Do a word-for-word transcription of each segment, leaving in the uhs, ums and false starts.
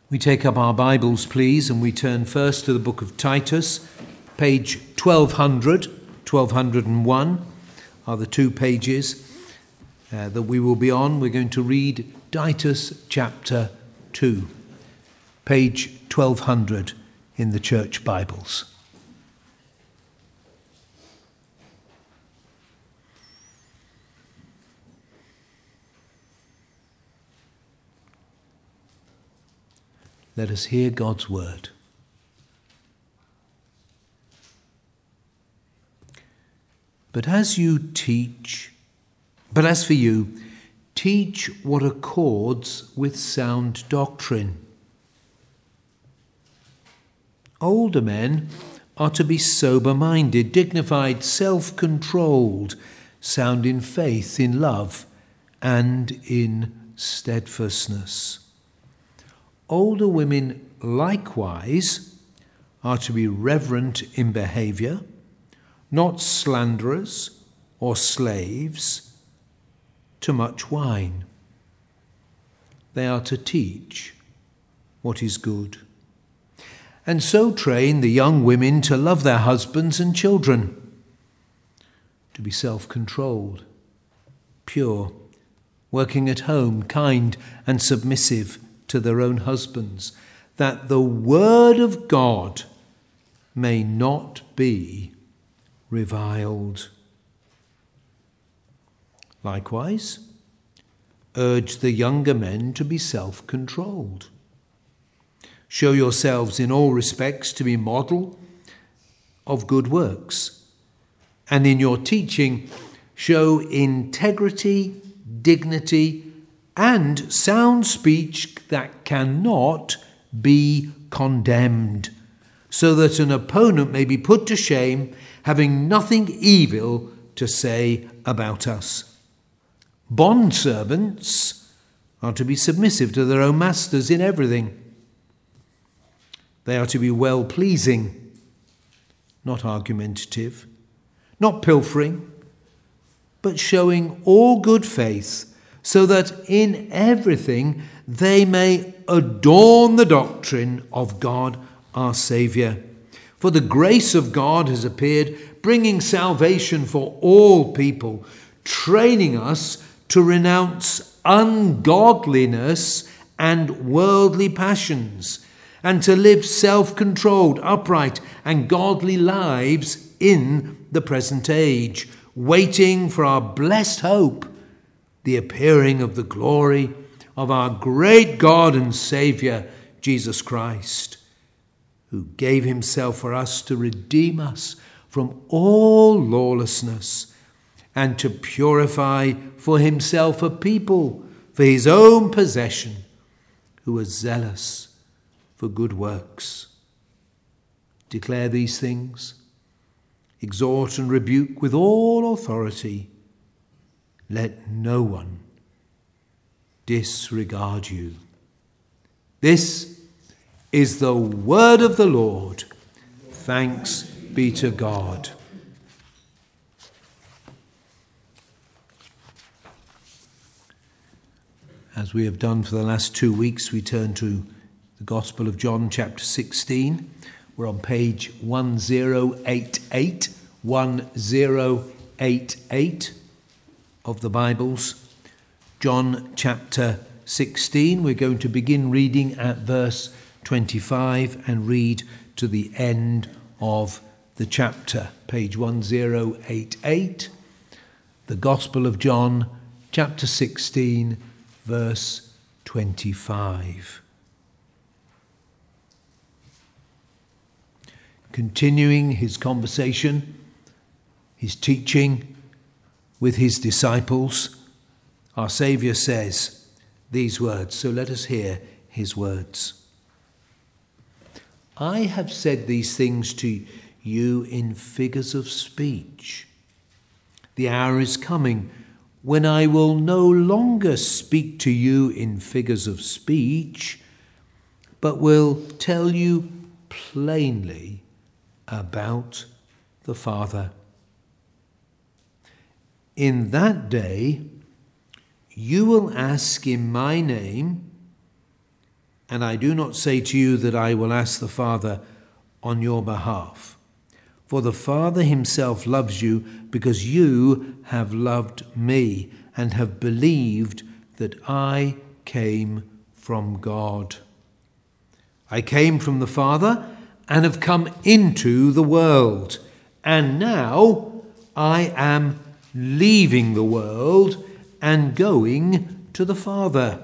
We take up our Bibles, please, and we turn first to the book of Titus, page twelve hundred, twelve oh one are the two pages uh, that we will be on. We're going to read Titus chapter two, page twelve hundred in the church Bibles. Let us hear God's word. But as you teach, but as for you, teach what accords with sound doctrine. Older men are to be sober-minded, dignified, self-controlled, sound in faith, in love, and in steadfastness. Older women likewise are to be reverent in behaviour, not slanderers or slaves to much wine. They are to teach what is good, and so train the young women to love their husbands and children, to be self-controlled, pure, working at home, kind and submissive to their own husbands, that the word of God may not be reviled. Likewise, urge the younger men to be self-controlled. Show yourselves in all respects to be model of good works, and in your teaching show integrity, dignity, and sound speech that cannot be condemned, so that an opponent may be put to shame, having nothing evil to say about us. Bondservants are to be submissive to their own masters in everything. They are to be well-pleasing, not argumentative, not pilfering, but showing all good faith, so that in everything they may adorn the doctrine of God our Saviour. For the grace of God has appeared, bringing salvation for all people, training us to renounce ungodliness and worldly passions, and to live self-controlled, upright, and godly lives in the present age, waiting for our blessed hope, the appearing of the glory of our great God and Saviour, Jesus Christ, who gave himself for us to redeem us from all lawlessness and to purify for himself a people for his own possession, who are zealous for good works. Declare these things, exhort and rebuke with all authority. Let no one disregard you. This is the word of the Lord. Thanks be to God. As we have done for the last two weeks, we turn to the Gospel of John, chapter sixteen. We're on page ten eighty-eight, ten eighty-eight of the Bibles. John chapter sixteen. We're going to begin reading at verse twenty-five and read to the end of the chapter. Page ten eighty-eight, the Gospel of John, chapter sixteen, verse twenty-five. Continuing his conversation, his teaching with his disciples, our Saviour says these words. So let us hear his words. I have said these things to you in figures of speech. The hour is coming when I will no longer speak to you in figures of speech, but will tell you plainly about the Father. In that day, you will ask in my name, and I do not say to you that I will ask the Father on your behalf. For the Father himself loves you because you have loved me and have believed that I came from God. I came from the Father and have come into the world, and now I am leaving the world and going to the Father.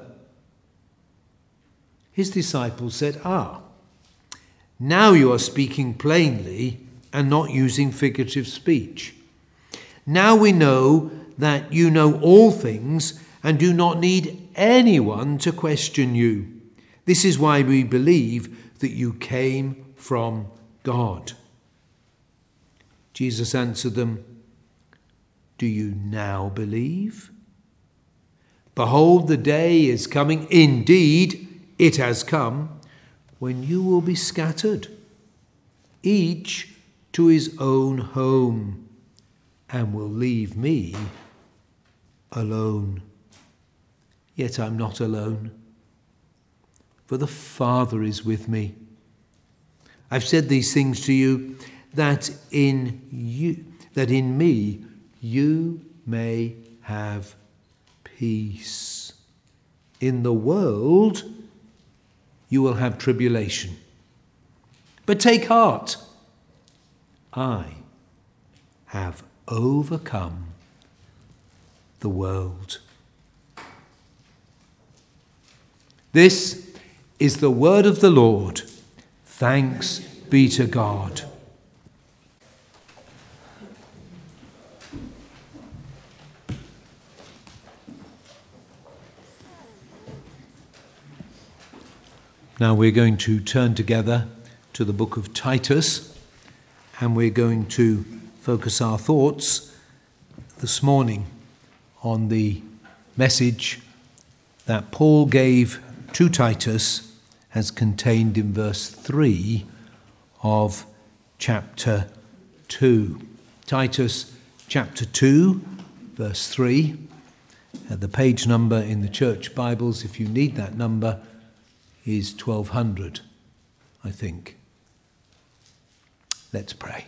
His disciples said, "Ah, now you are speaking plainly and not using figurative speech. Now we know that you know all things and do not need anyone to question you. This is why we believe that you came from God." Jesus answered them, "Do you now believe? Behold, the day is coming, indeed it has come, when you will be scattered, each to his own home, and will leave me alone. Yet I'm not alone, for the Father is with me. I've said these things to you, that in you, that in me you may have peace. In the world you will have tribulation. But take heart, I have overcome the world." This is the word of the Lord. Thanks be to God. Now we're going to turn together to the book of Titus, and we're going to focus our thoughts this morning on the message that Paul gave to Titus as contained in verse three of chapter two. Titus chapter two, verse three. Uh, the page number in the church Bibles, if you need that number, is twelve hundred, I think. Let's pray.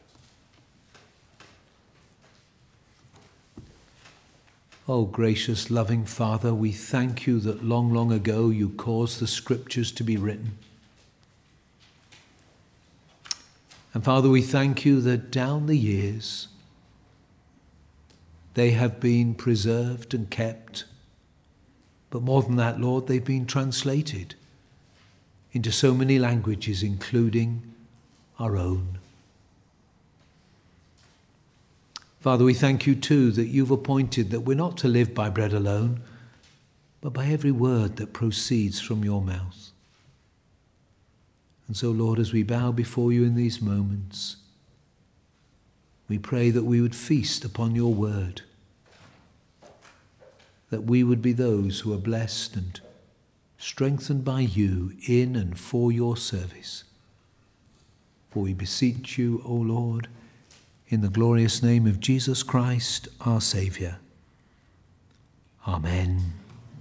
Oh, gracious, loving Father, we thank you that long, long ago you caused the scriptures to be written. And Father, we thank you that down the years they have been preserved and kept. But more than that, Lord, they've been translated into so many languages, including our own. Father, we thank you too that you've appointed that we're not to live by bread alone, but by every word that proceeds from your mouth. And so, Lord, as we bow before you in these moments, we pray that we would feast upon your word, that we would be those who are blessed and strengthened by you in and for your service. For we beseech you, O Lord, in the glorious name of Jesus Christ, our Saviour. Amen.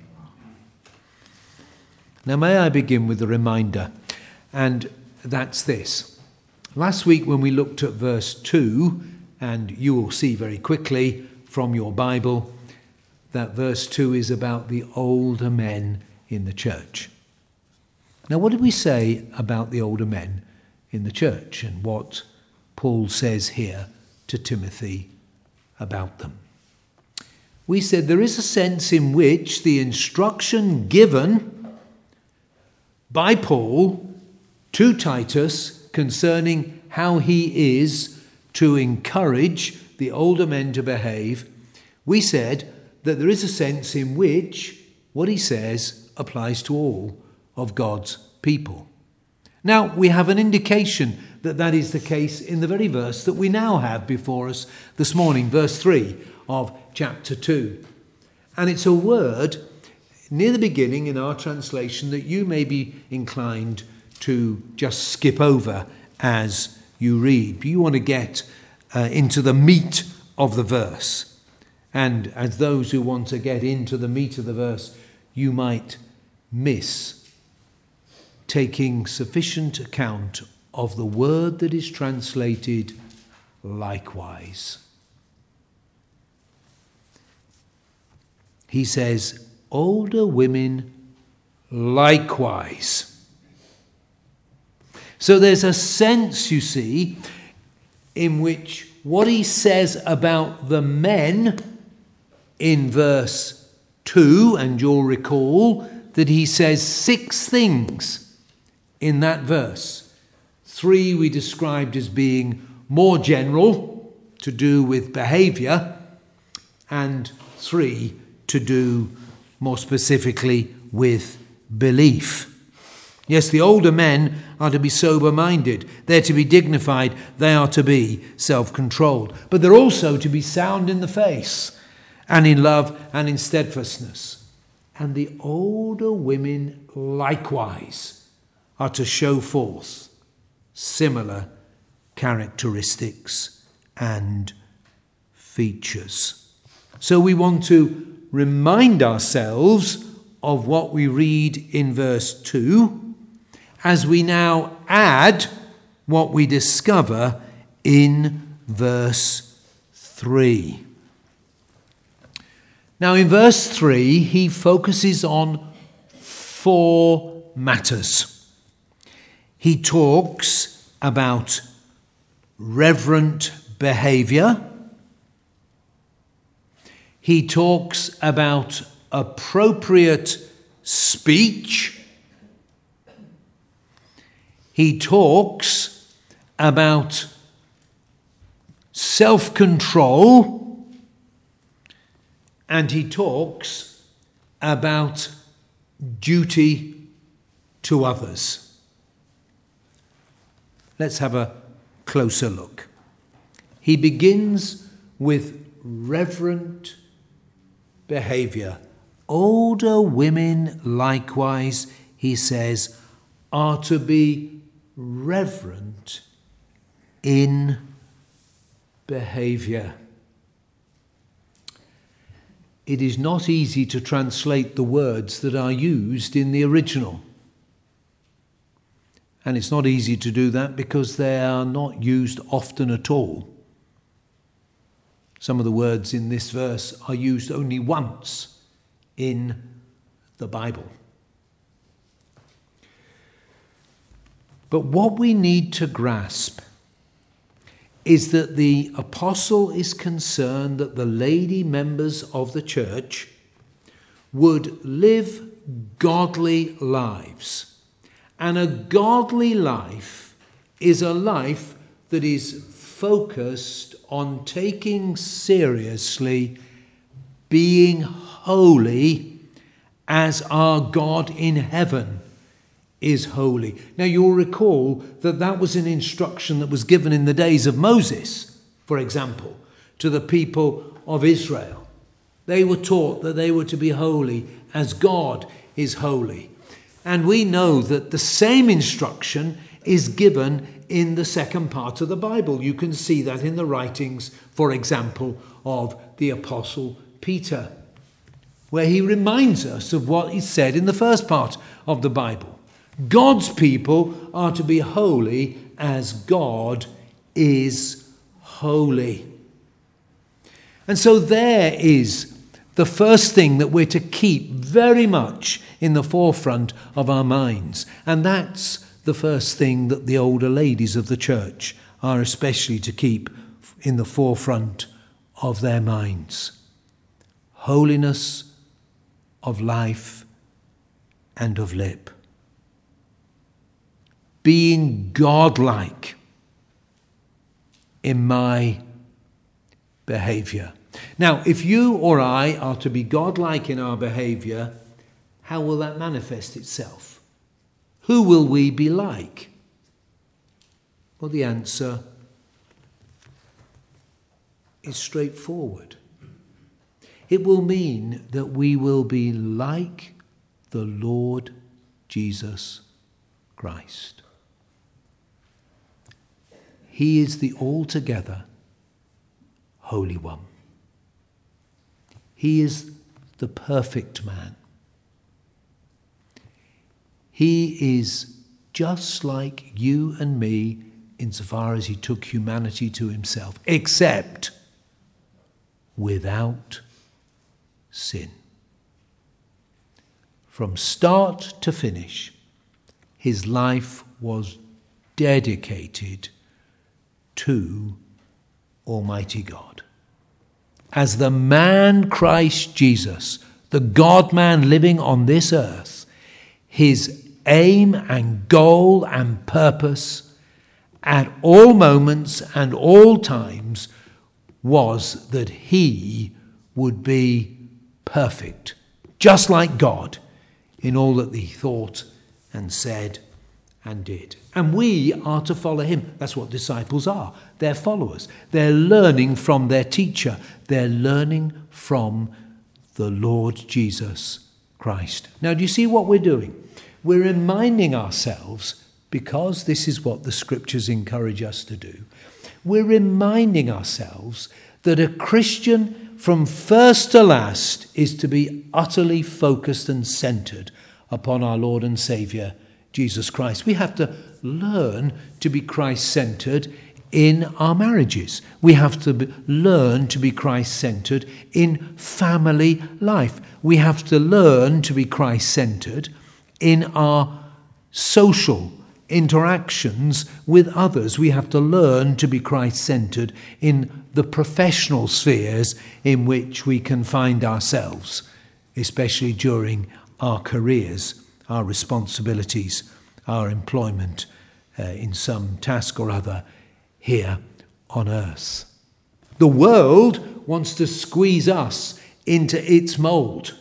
Now may I begin with a reminder, and that's this. Last week when we looked at verse two, and you will see very quickly from your Bible that verse two is about the older men in the church. Now, what did we say about the older men in the church and what Paul says here to Timothy about them? We said there is a sense in which the instruction given by Paul to Titus concerning how he is to encourage the older men to behave, we said that there is a sense in which what he says applies to all of God's people. Now, we have an indication that that is the case in the very verse that we now have before us this morning, verse three of chapter two. And it's a word near the beginning in our translation that you may be inclined to just skip over as you read. But you want to get uh, into the meat of the verse. And as those who want to get into the meat of the verse, you might miss taking sufficient account of the word that is translated likewise. He says, older women likewise. So there's a sense, you see, in which what he says about the men in verse two, and you'll recall that he says six things in that verse. Three we described as being more general, to do with behavior, and three to do more specifically with belief. Yes, the older men are to be sober-minded. They're to be dignified. They are to be self-controlled. But they're also to be sound in the face and in love and in steadfastness. And the older women likewise are to show forth similar characteristics and features. So we want to remind ourselves of what we read in verse two, as we now add what we discover in verse three. Now in verse three, he focuses on four matters. He talks about reverent behavior. He talks about appropriate speech. He talks about self-control, and he talks about duty to others. Let's have a closer look. He begins with reverent behavior. Older women, likewise, he says, are to be reverent in behavior. It is not easy to translate the words that are used in the original. And it's not easy to do that because they are not used often at all. Some of the words in this verse are used only once in the Bible. But what we need to grasp is that the apostle is concerned that the lady members of the church would live godly lives. And a godly life is a life that is focused on taking seriously being holy as our God in heaven is holy. Now you'll recall that that was an instruction that was given in the days of Moses, for example, to the people of Israel. They were taught that they were to be holy as God is holy. And we know that the same instruction is given in the second part of the Bible. You can see that in the writings, for example, of the Apostle Peter, where he reminds us of what is said in the first part of the Bible. God's people are to be holy as God is holy. And so there is the first thing that we're to keep very much in the forefront of our minds. And that's the first thing that the older ladies of the church are especially to keep in the forefront of their minds. Holiness of life and of lip. Being godlike in my behavior. Now, if you or I are to be godlike in our behavior, how will that manifest itself? Who will we be like? Well, the answer is straightforward. It will mean that we will be like the Lord Jesus Christ. He is the altogether Holy One. He is the perfect man. He is just like you and me, insofar as he took humanity to himself, except without sin. From start to finish, his life was dedicated to Almighty God. As the man Christ Jesus, the God-man living on this earth, his aim and goal and purpose at all moments and all times was that he would be perfect, just like God, in all that he thought and said and did. And we are to follow him. That's what disciples are. They're followers. They're learning from their teacher. They're learning from the Lord Jesus Christ. Now, do you see what we're doing? We're reminding ourselves, because this is what the scriptures encourage us to do, we're reminding ourselves that a Christian from first to last is to be utterly focused and centered upon our Lord and Saviour, Jesus Christ. We have to learn to be Christ-centered in our marriages. We have to be, learn to be Christ-centered in family life. We have to learn to be Christ-centered in our social interactions with others. We have to learn to be Christ-centered in the professional spheres in which we can find ourselves, especially during our careers, our responsibilities, our employment uh, in some task or other here on earth. The world wants to squeeze us into its mould.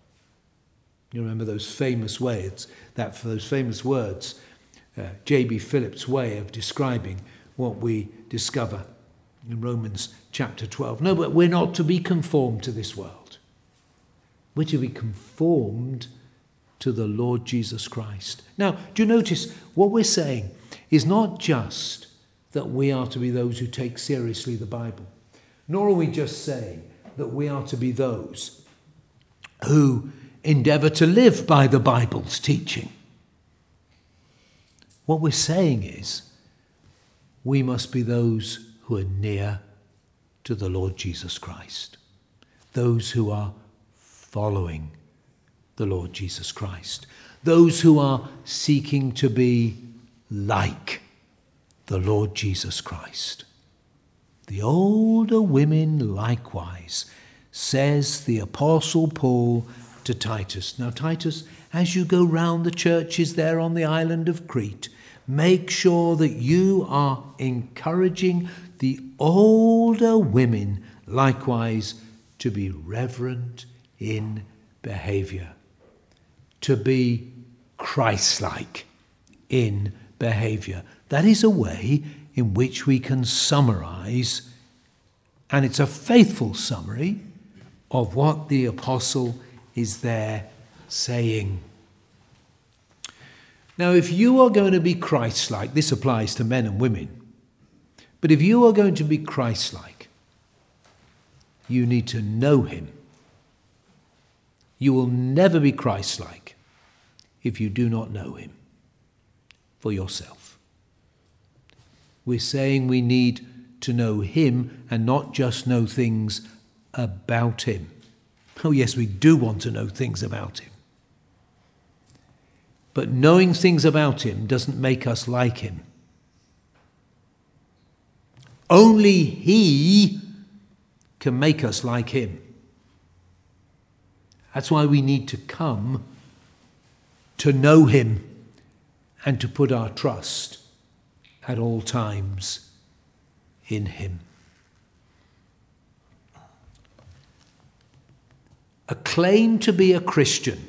You remember those famous words, that for those famous words, uh, J B Phillips' way of describing what we discover in Romans chapter twelve. No, but we're not to be conformed to this world. We're to be conformed to the Lord Jesus Christ. Now, do you notice what we're saying is not just that we are to be those who take seriously the Bible, nor are we just saying that we are to be those who endeavour to live by the Bible's teaching. What we're saying is we must be those who are near to the Lord Jesus Christ, those who are following the Lord Jesus Christ, those who are seeking to be like the Lord Jesus Christ. The older women likewise, says the Apostle Paul to Titus. Now, Titus, as you go round the churches there on the island of Crete, make sure that you are encouraging the older women likewise to be reverent in behaviour, to be Christ-like in behaviour. That is a way in which we can summarise, and it's a faithful summary of what the apostle is there saying. Now, if you are going to be Christ-like, this applies to men and women, but if you are going to be Christ-like, you need to know him. You will never be Christ-like if you do not know him for yourself. We're saying we need to know him and not just know things about him. Oh yes, we do want to know things about him. But knowing things about him doesn't make us like him. Only he can make us like him. That's why we need to come to know him and to put our trust at all times in him. A claim to be a Christian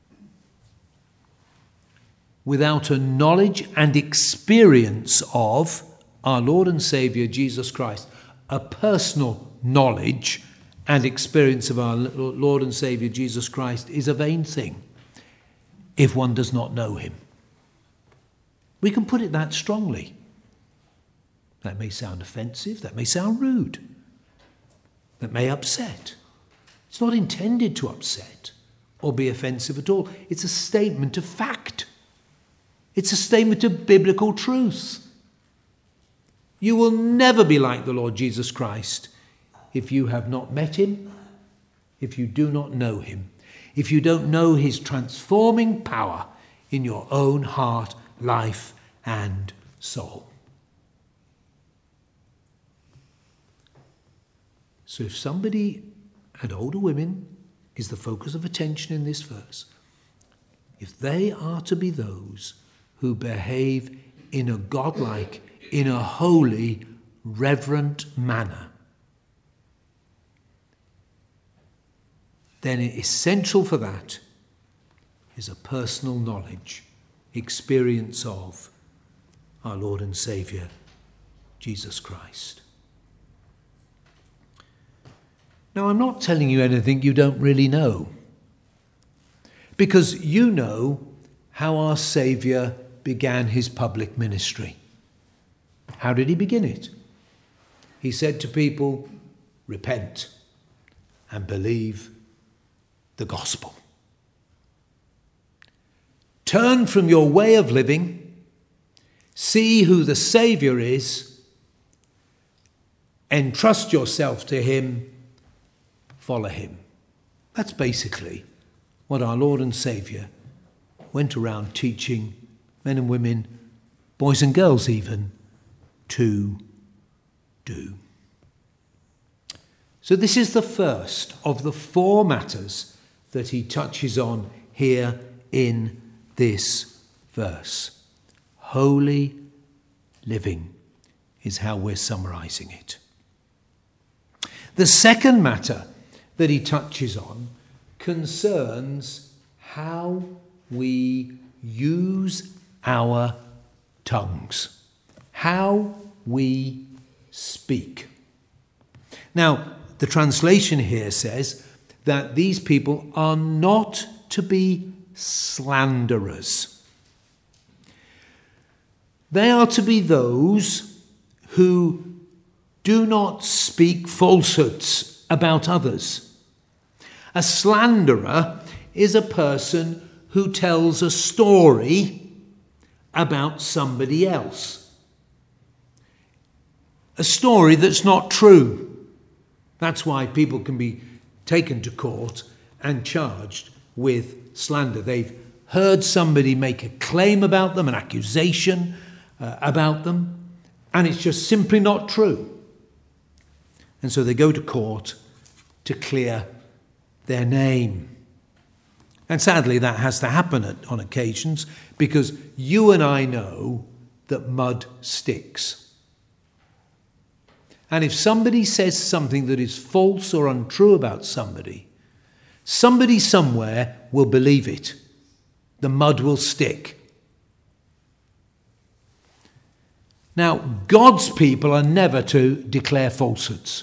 without a knowledge and experience of our Lord and Saviour Jesus Christ, a personal knowledge and experience of our Lord and Saviour Jesus Christ, is a vain thing if one does not know him. We can put it that strongly. That may sound offensive, that may sound rude, that may upset. It's not intended to upset or be offensive at all. It's a statement of fact. It's a statement of biblical truth. You will never be like the Lord Jesus Christ if you have not met him, if you do not know him, if you don't know his transforming power in your own heart, life, and soul. So if somebody, and older women is the focus of attention in this verse, if they are to be those who behave in a godlike, in a holy, reverent manner, then essential for that is a personal knowledge, experience of our Lord and Saviour, Jesus Christ. Now, I'm not telling you anything you don't really know, because you know how our Saviour began his public ministry. How did he begin it? He said to people, repent and believe the gospel. Turn from your way of living, see who the Saviour is, entrust yourself to him, follow him. That's basically what our Lord and Saviour went around teaching men and women, boys and girls even, to do. So this is the first of the four matters that he touches on here in this verse. Holy living is how we're summarizing it. The second matter that he touches on concerns how we use our tongues, how we speak. Now, the translation here says that these people are not to be slanderers. They are to be those who do not speak falsehoods about others. A slanderer is a person who tells a story about somebody else. A story that's not true. That's why people can be taken to court and charged with slander. They've heard somebody make a claim about them, an accusation uh, about them, and it's just simply not true. And so they go to court to clear their name. And sadly, that has to happen at, on occasions, because you and I know that mud sticks. And if somebody says something that is false or untrue about somebody, somebody somewhere will believe it. The mud will stick. Now, God's people are never to declare falsehoods.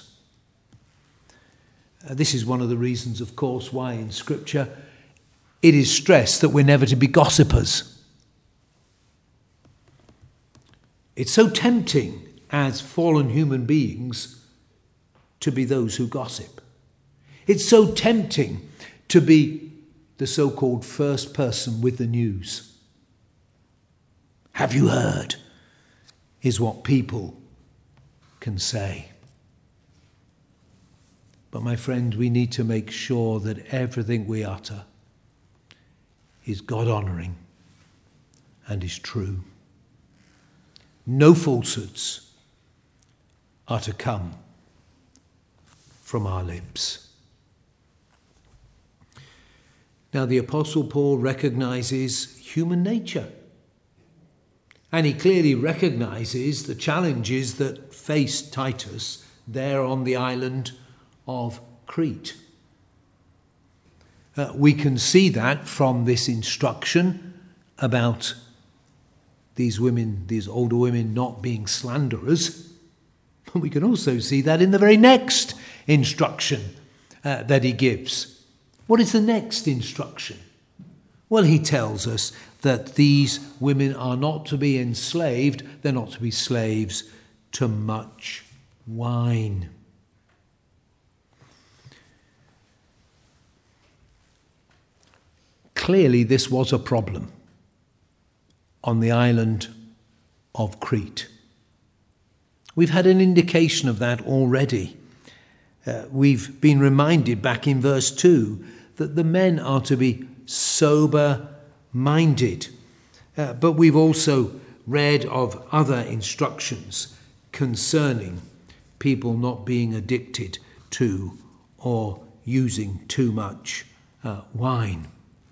Uh, this is one of the reasons, of course, why in Scripture it is stressed that we're never to be gossipers. It's so tempting as fallen human beings to be those who gossip. It's so tempting to be the so-called first person with the news. Have you heard? Is what people can say. But my friend, we need to make sure that everything we utter is God-honouring and is true. No falsehoods are to come from our lips. Now, the Apostle Paul recognises human nature. And he clearly recognises the challenges that faced Titus there on the island of Crete. Uh, we can see that from this instruction about these women, these older women not being slanderers. But we can also see that in the very next instruction uh, that he gives. What is the next instruction? Well, he tells us that these women are not to be enslaved, they're not to be slaves to much wine. Clearly, this was a problem on the island of Crete. We've had an indication of that already. Uh, we've been reminded back in verse two that the men are to be sober-minded. Uh, but we've also read of other instructions concerning people not being addicted to or using too much uh, wine.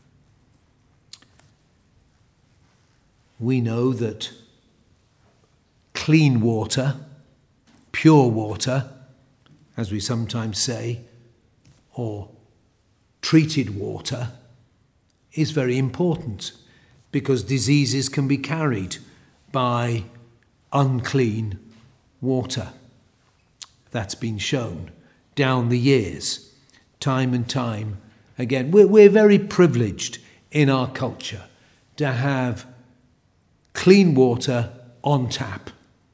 We know that clean water, pure water, as we sometimes say, or treated water, is very important because diseases can be carried by unclean water. That's been shown down the years, time and time again. We're, we're very privileged in our culture to have clean water on tap.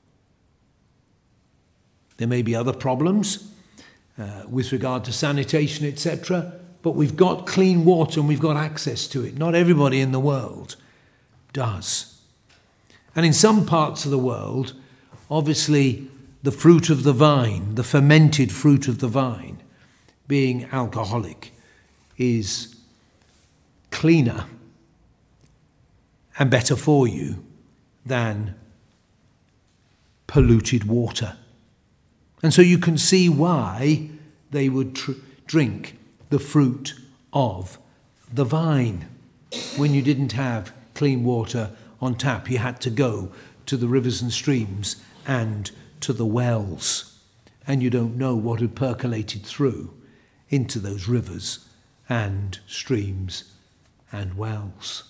There may be other problems uh, with regard to sanitation, et cetera, but we've got clean water and we've got access to it. Not everybody in the world does. And in some parts of the world, obviously, the fruit of the vine, the fermented fruit of the vine, being alcoholic, is cleaner and better for you than polluted water. And so you can see why they would tr- drink the fruit of the vine. When you didn't have clean water on tap, you had to go to the rivers and streams and to the wells. And you don't know what had percolated through into those rivers and streams and wells.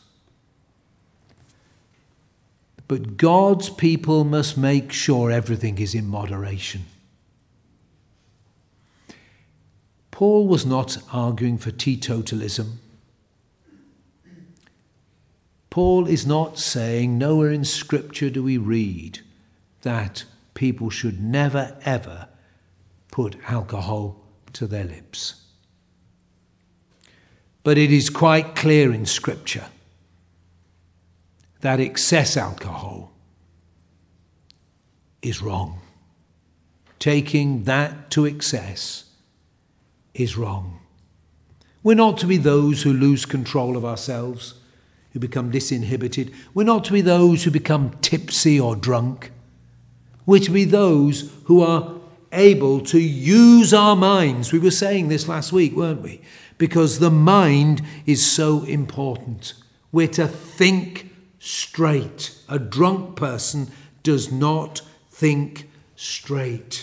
But God's people must make sure everything is in moderation. Paul was not arguing for teetotalism. Paul is not saying, nowhere in Scripture do we read that people should never, ever put alcohol to their lips. But it is quite clear in Scripture that excess alcohol is wrong. Taking that to excess is wrong. We're not to be those who lose control of ourselves, who become disinhibited. We're not to be those who become tipsy or drunk. We're to be those who are able to use our minds. We were saying this last week, weren't we? Because the mind is so important. We're to think straight. A drunk person does not think straight.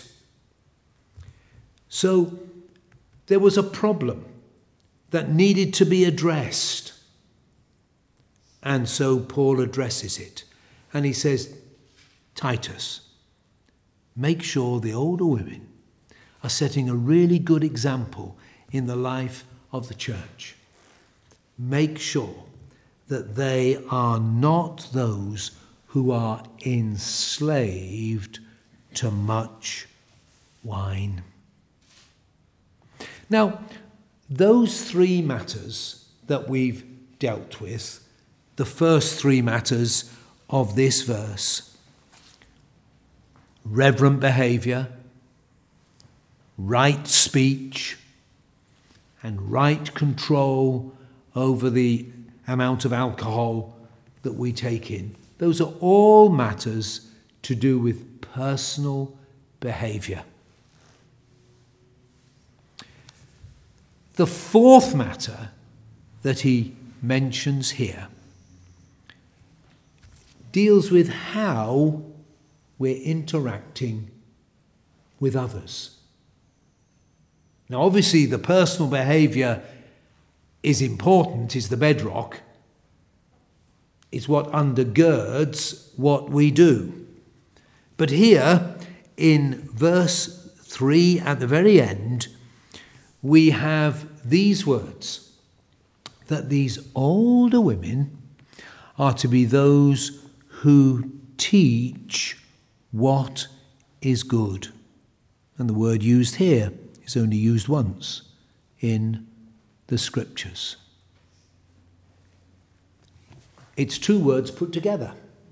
So there was a problem that needed to be addressed. And so Paul addresses it. And he says, Titus, make sure the older women are setting a really good example in the life of the church. Make sure that they are not those who are enslaved to much wine. Now, those three matters that we've dealt with, the first three matters of this verse, reverent behaviour, right speech, and right control over the amount of alcohol that we take in. Those are all matters to do with personal behaviour. The fourth matter that he mentions here deals with how we're interacting with others. Now, obviously, the personal behaviour is important, is the bedrock. It's what undergirds what we do. But here, in verse three, at the very end, we have these words, that these older women are to be those who teach what is good. And the word used here is only used once in the Scriptures. It's two words put together.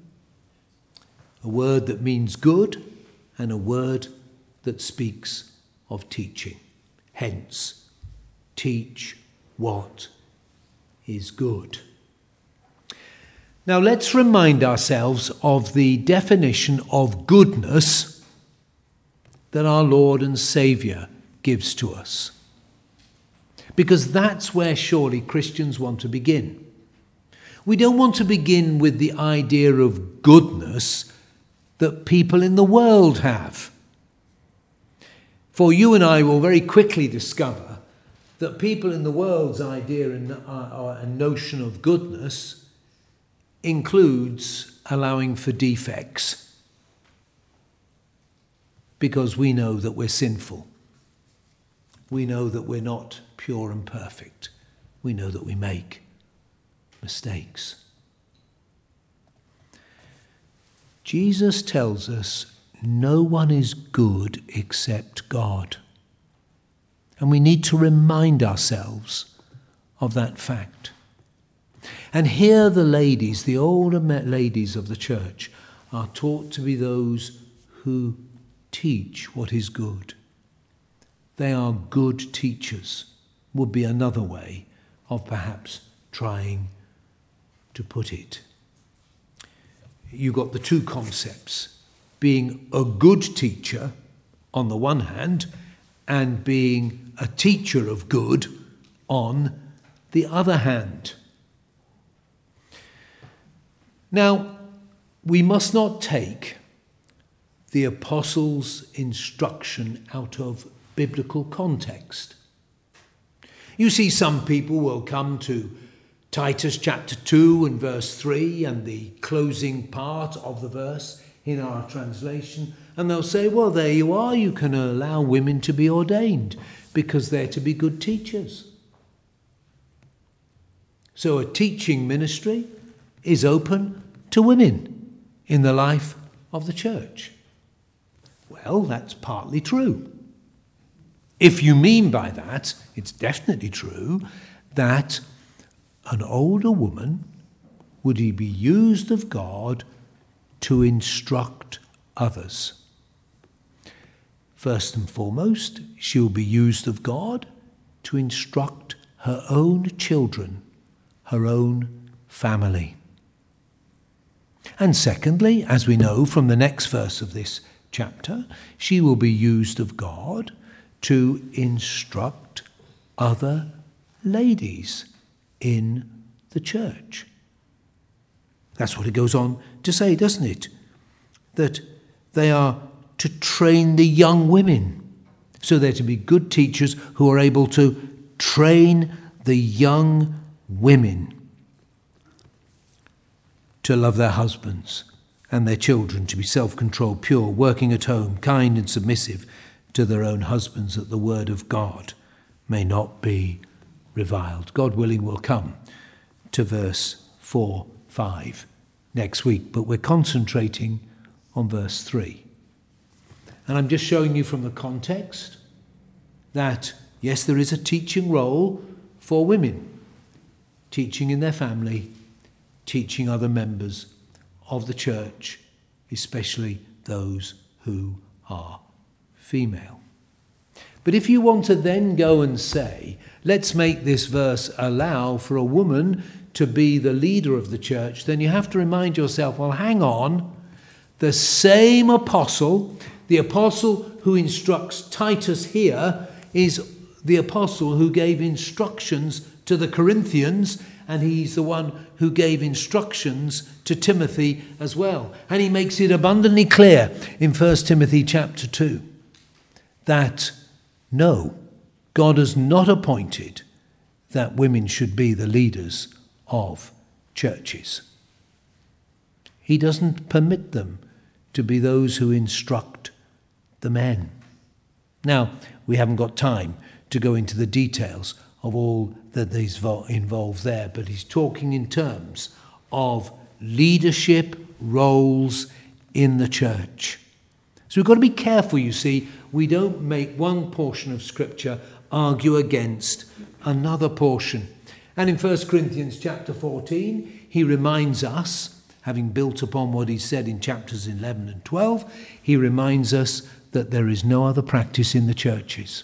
A word that means good and a word that speaks of teaching. Hence, teach what is good. Now let's remind ourselves of the definition of goodness that our Lord and Saviour gives to us. Because that's where surely Christians want to begin. We don't want to begin with the idea of goodness that people in the world have. For you and I will very quickly discover that people in the world's idea and, uh, and notion of goodness includes allowing for defects, because we know that we're sinful. We know that we're not pure and perfect. We know that we make mistakes. Jesus tells us no one is good except God. And we need to remind ourselves of that fact. And here the ladies, the older ladies of the church, are taught to be those who teach what is good. They are good teachers, would be another way of perhaps trying to put it. You've got the two concepts, being a good teacher on the one hand, and being a teacher of good on the other hand. Now, we must not take the apostles' instruction out of biblical context. You see, some people will come to Titus chapter two and verse three and the closing part of the verse in our translation, and they'll say, well, there you are, you can allow women to be ordained because they're to be good teachers. So a teaching ministry is open to women in the life of the church. Well, that's partly true. If you mean by that, it's definitely true that an older woman would be used of God to instruct others. First and foremost, she will be used of God to instruct her own children, her own family. And secondly, as we know from the next verse of this chapter, she will be used of God to instruct other ladies in the church. That's what it goes on to say, doesn't it? That they are to train the young women. So they're to be good teachers who are able to train the young women to love their husbands and their children, to be self-controlled, pure, working at home, kind and submissive to their own husbands, that the word of God may not be reviled. God willing, we'll come to verse four, five next week, but we're concentrating on verse three. And I'm just showing you from the context that, yes, there is a teaching role for women, teaching in their family, teaching other members of the church, especially those who are female. But if you want to then go and say, let's make this verse allow for a woman to be the leader of the church, then you have to remind yourself, well, hang on, the same apostle, the apostle who instructs Titus here, is the apostle who gave instructions to the Corinthians, and he's the one who gave instructions to Timothy as well. And he makes it abundantly clear in First Timothy chapter two that no, God has not appointed that women should be the leaders of churches. He doesn't permit them to be those who instruct the men. Now, we haven't got time to go into the details of all that is involved there, but he's talking in terms of leadership roles in the church. So we've got to be careful, you see, we don't make one portion of Scripture argue against another portion. And in First Corinthians chapter fourteen, he reminds us, having built upon what he said in chapters eleven and twelve, he reminds us that there is no other practice in the churches.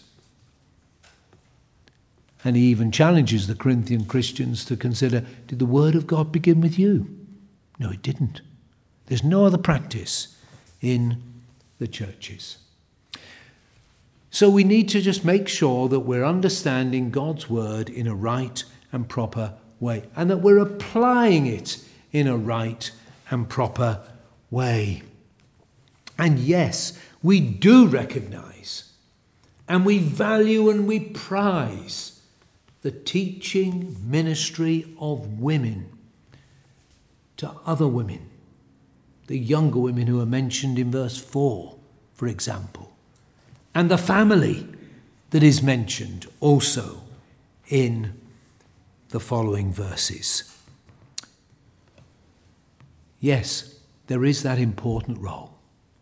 And he even challenges the Corinthian Christians to consider, did the word of God begin with you? No, it didn't. There's no other practice in the churches. So we need to just make sure that we're understanding God's word in a right and proper way, and that we're applying it in a right and proper way. And yes, we do recognize and we value and we prize the teaching ministry of women to other women, the younger women who are mentioned in verse four, for example, and the family that is mentioned also in the following verses. Yes, there is that important role.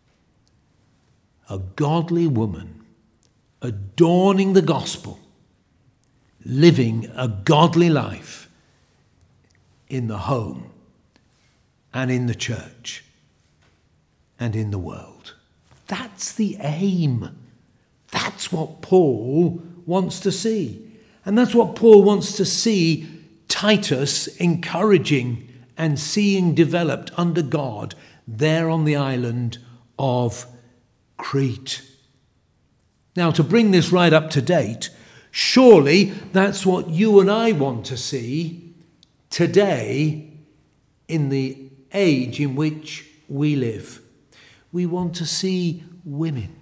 A godly woman adorning the gospel, living a godly life in the home and in the church and in the world. That's the aim. That's what Paul wants to see. And that's what Paul wants to see Titus encouraging and seeing developed under God there on the island of Crete. Now, to bring this right up to date, surely that's what you and I want to see today in the age in which we live. We want to see women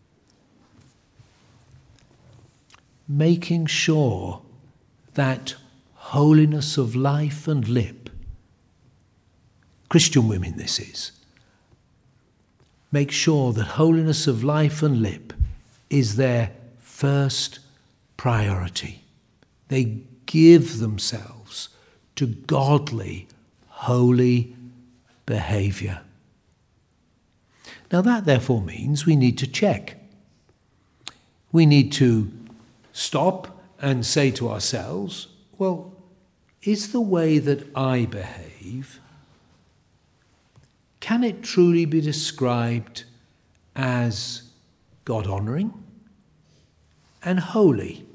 making sure that holiness of life and lip, Christian women this is, make sure that holiness of life and lip is their first priority. They give themselves to godly, holy behaviour. Now that therefore means we need to check. We need to stop and say to ourselves, well, is the way that I behave, can it truly be described as God-honouring and holy,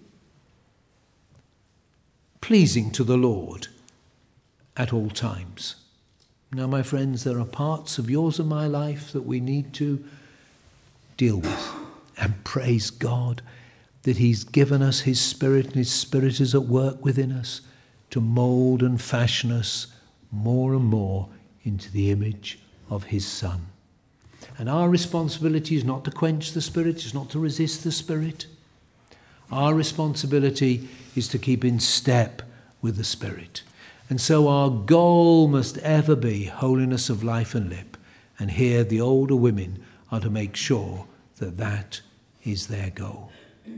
pleasing to the Lord at all times? Now, my friends, there are parts of yours and my life that we need to deal with, and praise God that he's given us his Spirit, and his Spirit is at work within us to mould and fashion us more and more into the image of his Son. And our responsibility is not to quench the Spirit, is not to resist the Spirit. Our responsibility is to keep in step with the Spirit. And so our goal must ever be holiness of life and lip. And here the older women are to make sure that that is their goal.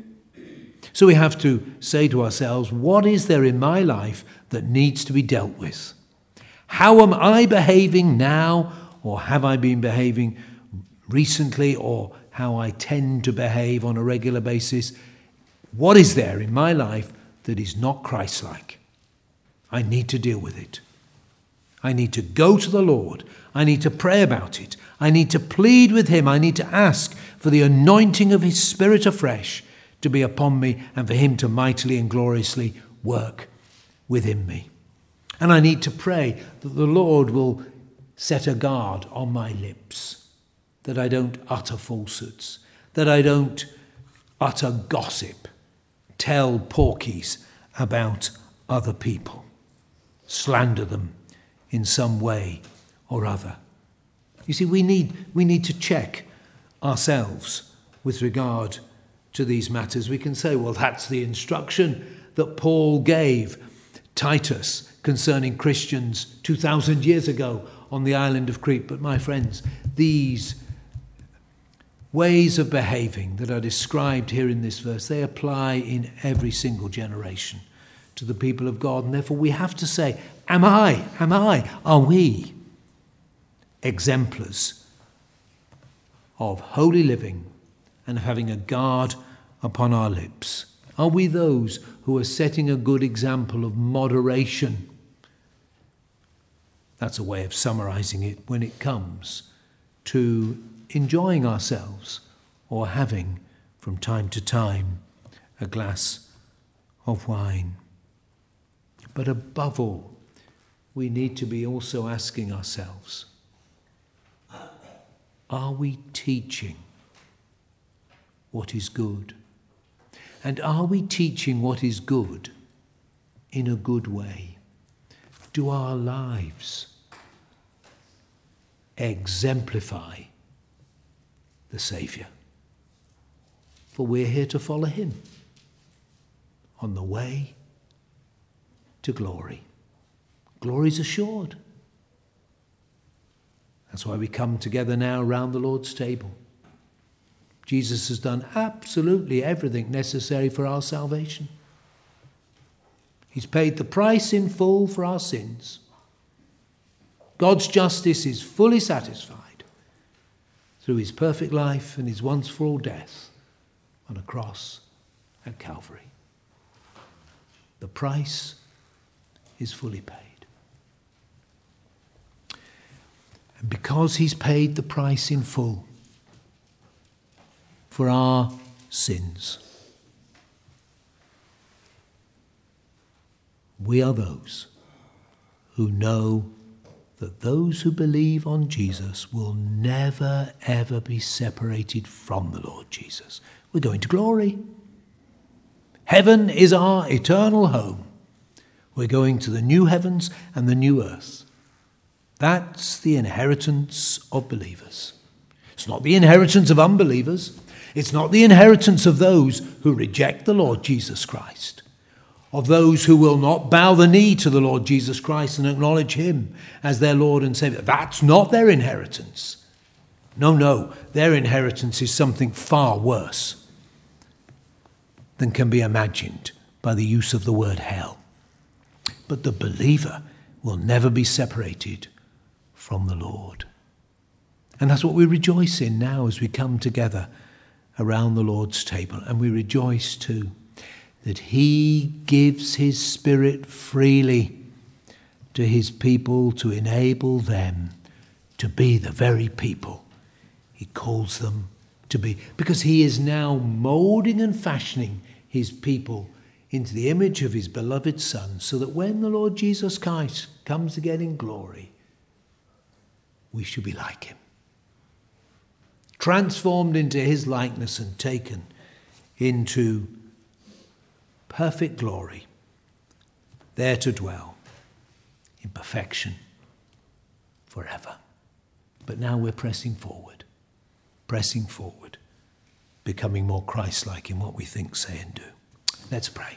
So we have to say to ourselves, what is there in my life that needs to be dealt with? How am I behaving now, or have I been behaving recently, or how I tend to behave on a regular basis? What is there in my life that is not Christ-like? I need to deal with it. I need to go to the Lord. I need to pray about it. I need to plead with him. I need to ask for the anointing of his Spirit afresh to be upon me, and for him to mightily and gloriously work within me. And I need to pray that the Lord will set a guard on my lips, that I don't utter falsehoods, that I don't utter gossip, tell porkies about other people, slander them in some way or other. You see, we need, we need to check ourselves with regard to these matters. We can say, well, that's the instruction that Paul gave Titus concerning Christians two thousand years ago on the island of Crete. But my friends, these ways of behaving that are described here in this verse, they apply in every single generation to the people of God. And therefore we have to say, am I, am I, are we exemplars of holy living and having a guard upon our lips? Are we those who are setting a good example of moderation? That's a way of summarizing it when it comes to enjoying ourselves or having, from time to time, a glass of wine. But above all, we need to be also asking ourselves, are we teaching what is good? And are we teaching what is good in a good way? Do our lives exemplify the Saviour? For we're here to follow him on the way to glory. Glory's assured. That's why we come together now around the Lord's table. Jesus has done absolutely everything necessary for our salvation. He's paid the price in full for our sins. God's justice is fully satisfied through his perfect life and his once-for-all death on a cross at Calvary. The price is fully paid. And because he's paid the price in full for our sins, we are those who know that those who believe on Jesus will never, ever be separated from the Lord Jesus. We're going to glory. Heaven is our eternal home. We're going to the new heavens and the new earth. That's the inheritance of believers. It's not the inheritance of unbelievers. It's not the inheritance of those who reject the Lord Jesus Christ, of those who will not bow the knee to the Lord Jesus Christ and acknowledge him as their Lord and Savior. That's not their inheritance. No, no, their inheritance is something far worse than can be imagined by the use of the word hell. But the believer will never be separated from the Lord. And that's what we rejoice in now as we come together around the Lord's table. And we rejoice too that he gives his Spirit freely to his people to enable them to be the very people he calls them to be. Because he is now moulding and fashioning his people into the image of his beloved Son, so that when the Lord Jesus Christ comes again in glory, we should be like him, transformed into his likeness and taken into perfect glory, there to dwell in perfection forever. But now we're pressing forward, pressing forward, becoming more Christ-like in what we think, say, and do. Let's pray.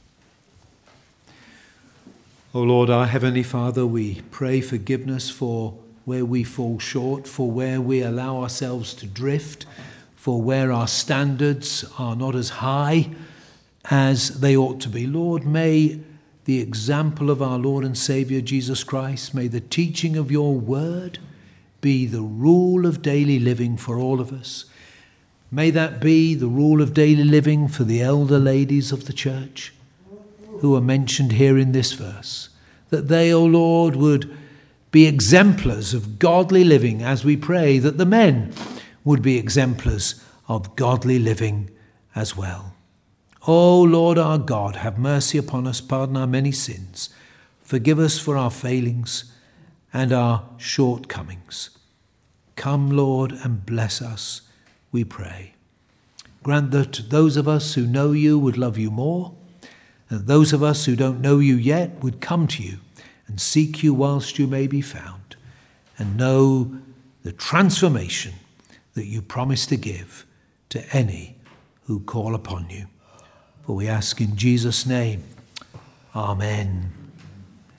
O Lord, our Heavenly Father, we pray forgiveness for where we fall short, for where we allow ourselves to drift, for where our standards are not as high as they ought to be. Lord, may the example of our Lord and Saviour Jesus Christ, may the teaching of your word be the rule of daily living for all of us. May that be the rule of daily living for the elder ladies of the church who are mentioned here in this verse, that they, O Lord, would be exemplars of godly living, as we pray that the men would be exemplars of godly living as well. O Lord our God, have mercy upon us, pardon our many sins, forgive us for our failings and our shortcomings. Come, Lord, and bless us, we pray. Grant that those of us who know you would love you more, and those of us who don't know you yet would come to you and seek you whilst you may be found, and know the transformation that you promise to give to any who call upon you. For we ask in Jesus' name, amen.